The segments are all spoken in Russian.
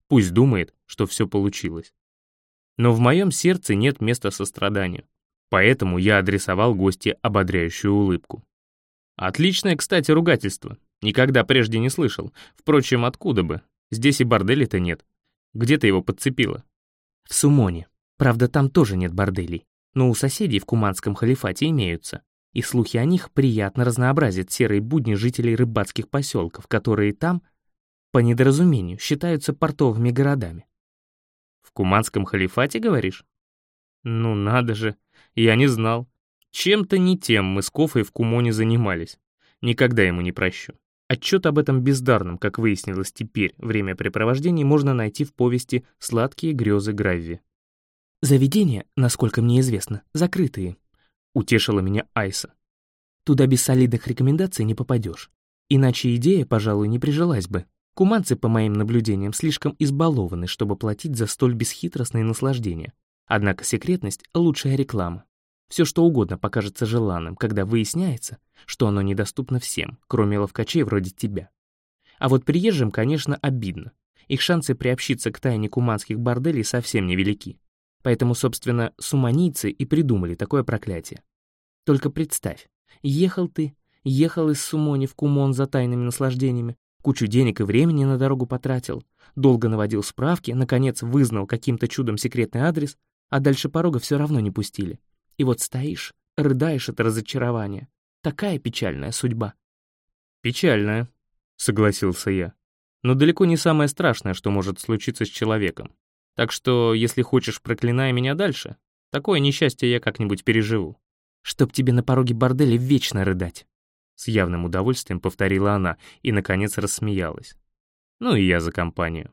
Пусть думает, что все получилось. Но в моем сердце нет места состраданию, поэтому я адресовал гости ободряющую улыбку. Отличное, кстати, ругательство. Никогда прежде не слышал. Впрочем, откуда бы? Здесь и борделей-то нет. Где ты его подцепила? В Сумоне. Правда, там тоже нет борделей. Но у соседей в Куманском халифате имеются. И слухи о них приятно разнообразят серые будни жителей рыбацких поселков, которые там, по недоразумению, считаются портовыми городами. В Куманском халифате, говоришь? Ну надо же, я не знал. Чем-то не тем мы с Кофой в Кумоне занимались. Никогда ему не прощу. Отчет об этом бездарном, как выяснилось теперь, времяпрепровождении можно найти в повести «Сладкие грезы Гравви». «Заведения, насколько мне известно, закрытые», — утешила меня Айса. «Туда без солидных рекомендаций не попадешь. Иначе идея, пожалуй, не прижилась бы. Куманцы, по моим наблюдениям, слишком избалованы, чтобы платить за столь бесхитростные наслаждения. Однако секретность — лучшая реклама. Все что угодно покажется желанным, когда выясняется, что оно недоступно всем, кроме ловкачей вроде тебя. А вот приезжим, конечно, обидно. Их шансы приобщиться к тайне куманских борделей совсем невелики. Поэтому, собственно, суманийцы и придумали такое проклятие. Только представь, ехал из Сумони в Кумон за тайными наслаждениями, кучу денег и времени на дорогу потратил, долго наводил справки, наконец вызнал каким-то чудом секретный адрес, а дальше порога все равно не пустили. И вот стоишь, рыдаешь от разочарования. Такая печальная судьба. Печальная, согласился я. Но далеко не самое страшное, что может случиться с человеком. Так что, если хочешь, проклинай меня дальше. Такое несчастье я как-нибудь переживу. Чтоб тебе на пороге борделя вечно рыдать. С явным удовольствием повторила она и, наконец, рассмеялась. Ну и я за компанию.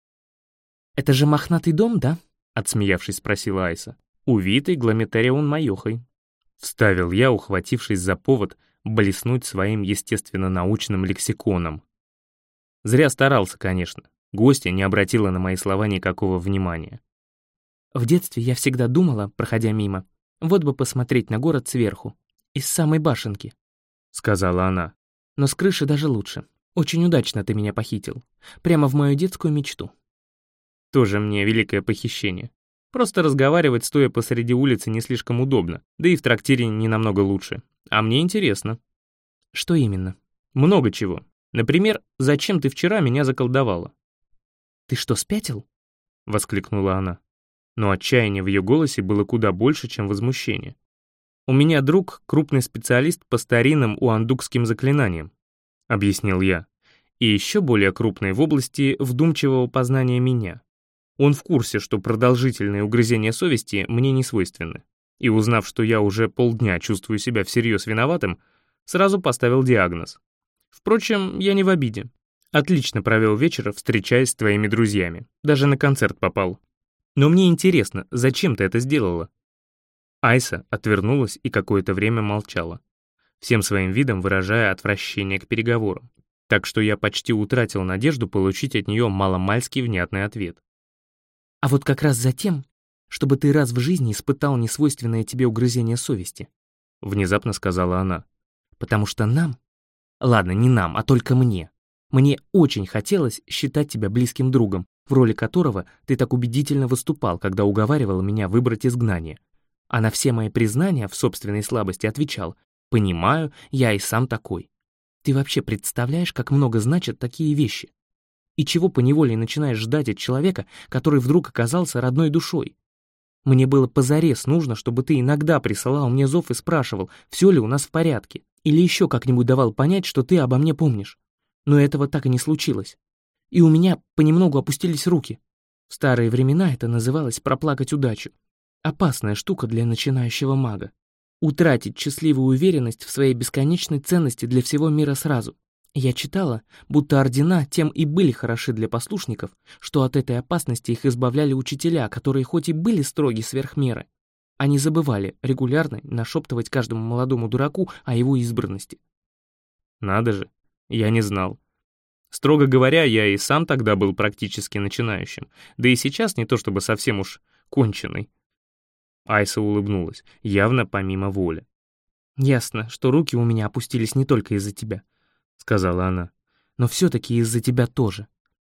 «Это же мохнатый дом, да?» Отсмеявшись, спросила Айса. «Увитый Глометарион Майохой», — вставил я, ухватившись за повод блеснуть своим естественно-научным лексиконом. Зря старался, конечно. Гостья не обратила на мои слова никакого внимания. «В детстве я всегда думала, проходя мимо, вот бы посмотреть на город сверху, из самой башенки», — сказала она. «Но с крыши даже лучше. Очень удачно ты меня похитил. Прямо в мою детскую мечту». Тоже мне великое похищение. Просто разговаривать, стоя посреди улицы, не слишком удобно, да и в трактире не намного лучше. А мне интересно. Что именно? Много чего. Например, зачем ты вчера меня заколдовала? «Ты что, спятил?» — воскликнула она. Но отчаяние в ее голосе было куда больше, чем возмущение. «У меня друг — крупный специалист по старинным уандукским заклинаниям», — объяснил я, «и еще более крупный в области вдумчивого познания меня. Он в курсе, что продолжительные угрызения совести мне не свойственны, и, узнав, что я уже полдня чувствую себя всерьез виноватым, сразу поставил диагноз. Впрочем, я не в обиде. Отлично провел вечер, встречаясь с твоими друзьями. Даже на концерт попал. Но мне интересно, зачем ты это сделала?» Айса отвернулась и какое-то время молчала, всем своим видом выражая отвращение к переговорам. Так что я почти утратил надежду получить от нее маломальски внятный ответ. «А вот как раз за тем, чтобы ты раз в жизни испытал несвойственное тебе угрызение совести», — внезапно сказала она. «Потому что нам, ладно, не нам, а только мне очень хотелось считать тебя близким другом, в роли которого ты так убедительно выступал, когда уговаривал меня выбрать изгнание. А на все мои признания в собственной слабости отвечал: «Понимаю, я и сам такой». Ты вообще представляешь, как много значат такие вещи? И чего поневоле начинаешь ждать от человека, который вдруг оказался родной душой? Мне было позарез нужно, чтобы ты иногда присылал мне зов и спрашивал, все ли у нас в порядке, или еще как-нибудь давал понять, что ты обо мне помнишь. Но этого так и не случилось. И у меня понемногу опустились руки. В старые времена это называлось проплакать удачу. Опасная штука для начинающего мага. Утратить счастливую уверенность в своей бесконечной ценности для всего мира сразу. Я читала, будто ордена тем и были хороши для послушников, что от этой опасности их избавляли учителя, которые хоть и были строги сверх меры, они забывали регулярно нашептывать каждому молодому дураку о его избранности. Надо же, я не знал. Строго говоря, я и сам тогда был практически начинающим, да и сейчас не то чтобы совсем уж конченый. Айса улыбнулась, явно помимо воли. «Ясно, что руки у меня опустились не только из-за тебя», — сказала она, «но все-таки из-за тебя тоже.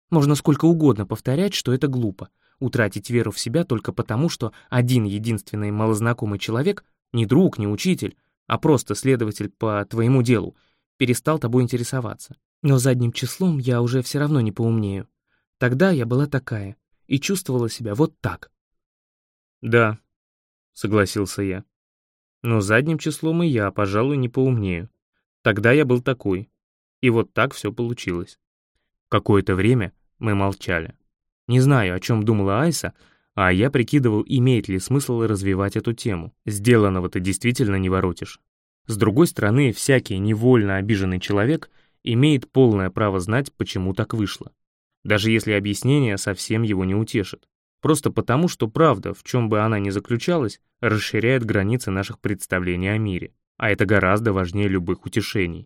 Можно сколько угодно повторять, что это глупо. Утратить веру в себя только потому, что один единственный малознакомый человек, не друг, не учитель, а просто следователь по твоему делу, перестал тобой интересоваться. Но задним числом я уже все равно не поумнею. Тогда я была такая и чувствовала себя вот так. «Да», — согласился я. «Но задним числом и я, пожалуй, не поумнею. Тогда я был такой. И вот так все получилось». Какое-то время мы молчали. Не знаю, о чем думала Айса, а я прикидывал, имеет ли смысл развивать эту тему. Сделанного-то действительно не воротишь. С другой стороны, всякий невольно обиженный человек имеет полное право знать, почему так вышло. Даже если объяснение совсем его не утешит. Просто потому, что правда, в чем бы она ни заключалась, расширяет границы наших представлений о мире. А это гораздо важнее любых утешений.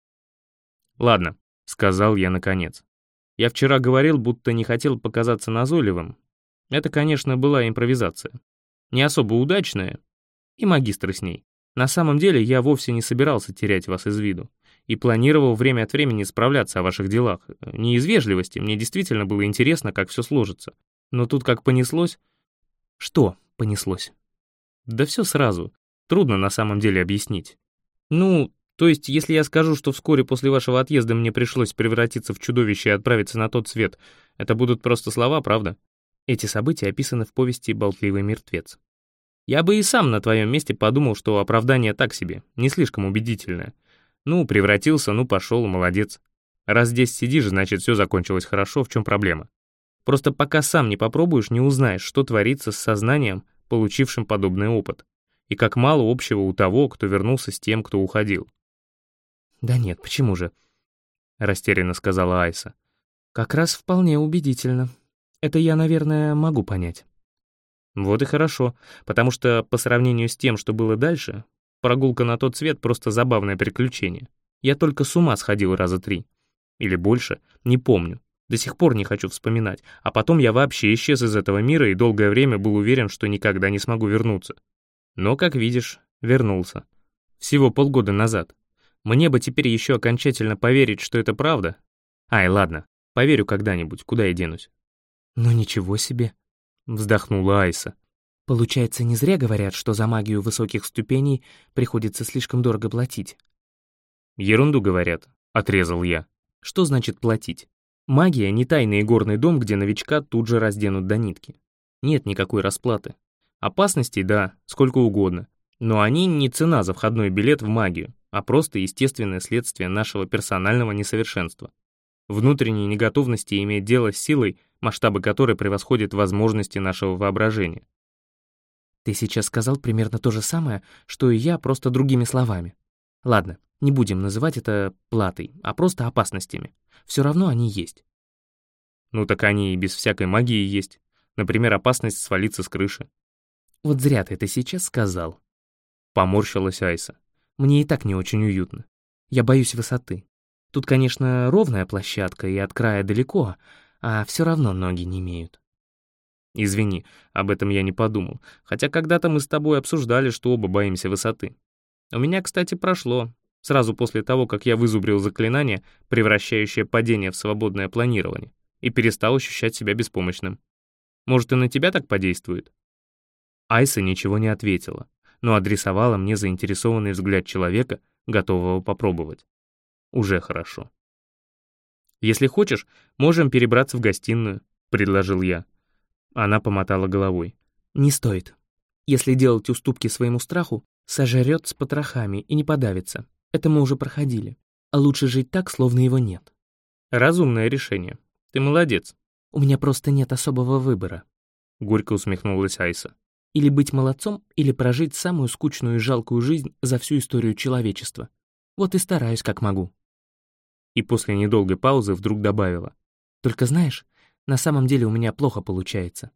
«Ладно», — сказал я наконец. «Я вчера говорил, будто не хотел показаться назойливым. Это, конечно, была импровизация. Не особо удачная, и магистры с ней. На самом деле я вовсе не собирался терять вас из виду и планировал время от времени справляться о ваших делах. Не из вежливости, мне действительно было интересно, как все сложится. Но тут как понеслось...» Что понеслось? Да все сразу. Трудно на самом деле объяснить. Ну, то есть, если я скажу, что вскоре после вашего отъезда мне пришлось превратиться в чудовище и отправиться на тот свет, это будут просто слова, правда? Эти события описаны в повести «Болтливый мертвец». Я бы и сам на твоем месте подумал, что оправдание так себе, не слишком убедительное. Ну, превратился, ну пошел, молодец. Раз здесь сидишь, значит, все закончилось хорошо, в чем проблема? Просто пока сам не попробуешь, не узнаешь, что творится с сознанием, получившим подобный опыт, и как мало общего у того, кто вернулся с тем, кто уходил. «Да нет, почему же?» — растерянно сказала Айса. «Как раз вполне убедительно. Это я, наверное, могу понять». Вот и хорошо, потому что по сравнению с тем, что было дальше, прогулка на тот свет — просто забавное приключение. Я только с ума сходил раза 3. Или больше, не помню. До сих пор не хочу вспоминать. А потом я вообще исчез из этого мира и долгое время был уверен, что никогда не смогу вернуться. Но, как видишь, вернулся. Всего полгода назад. Мне бы теперь еще окончательно поверить, что это правда. Ай, ладно, поверю когда-нибудь, куда я денусь. «Ну ничего себе», — вздохнула Айса. «Получается, не зря говорят, что за магию высоких ступеней приходится слишком дорого платить». «Ерунду говорят», — отрезал я. «Что значит платить? Магия — не тайный игорный дом, где новичка тут же разденут до нитки. Нет никакой расплаты. Опасностей, да, сколько угодно. Но они не цена за входной билет в магию, а просто естественное следствие нашего персонального несовершенства. Внутренней неготовности иметь дело с силой, масштабы которой превосходят возможности нашего воображения. Ты сейчас сказал примерно то же самое, что и я, просто другими словами. Ладно, не будем называть это платой, а просто опасностями. Все равно они есть. Ну так они и без всякой магии есть. Например, опасность свалиться с крыши. Вот зря ты это сейчас сказал. Поморщилась Айса. Мне и так не очень уютно. Я боюсь высоты. Тут, конечно, ровная площадка и от края далеко, а все равно ноги не имеют. Извини, об этом я не подумал, хотя когда-то мы с тобой обсуждали, что оба боимся высоты. У меня, кстати, прошло, сразу после того, как я вызубрил заклинание, превращающее падение в свободное планирование, и перестал ощущать себя беспомощным. Может, и на тебя так подействует? Айса ничего не ответила, но адресовала мне заинтересованный взгляд человека, готового попробовать. Уже хорошо. «Если хочешь, можем перебраться в гостиную», — предложил я. Она помотала головой. «Не стоит. Если делать уступки своему страху, сожрет с потрохами и не подавится. Это мы уже проходили. А лучше жить так, словно его нет». «Разумное решение. Ты молодец». «У меня просто нет особого выбора», — горько усмехнулась Айса. «Или быть молодцом, или прожить самую скучную и жалкую жизнь за всю историю человечества. Вот и стараюсь, как могу». И после недолгой паузы вдруг добавила. «Только знаешь, на самом деле у меня плохо получается».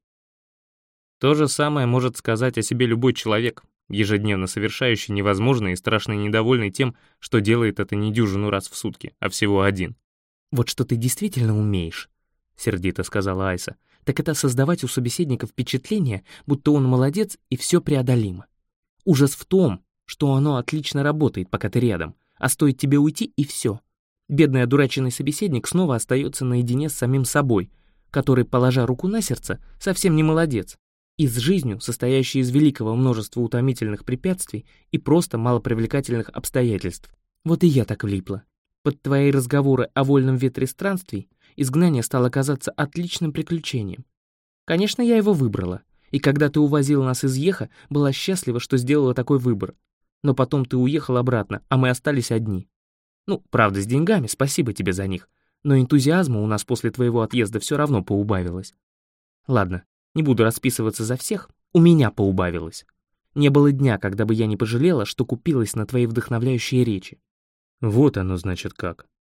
То же самое может сказать о себе любой человек, ежедневно совершающий невозможное и страшно недовольный тем, что делает это не дюжину раз в сутки, а всего один. «Вот что ты действительно умеешь», — сердито сказала Айса, «так это создавать у собеседника впечатление, будто он молодец и все преодолимо. Ужас в том, что оно отлично работает, пока ты рядом, а стоит тебе уйти, и все. Бедный одураченный собеседник снова остается наедине с самим собой, который, положа руку на сердце, совсем не молодец, и с жизнью, состоящей из великого множества утомительных препятствий и просто малопривлекательных обстоятельств. Вот и я так влипла. Под твои разговоры о вольном ветре странствий изгнание стало казаться отличным приключением. Конечно, я его выбрала, и когда ты увозила нас из Еха, была счастлива, что сделала такой выбор. Но потом ты уехал обратно, а мы остались одни. Ну, правда, с деньгами, спасибо тебе за них, но энтузиазма у нас после твоего отъезда все равно поубавилось. Ладно, не буду расписываться за всех, у меня поубавилось. Не было дня, когда бы я не пожалела, что купилась на твои вдохновляющие речи. Вот оно значит как.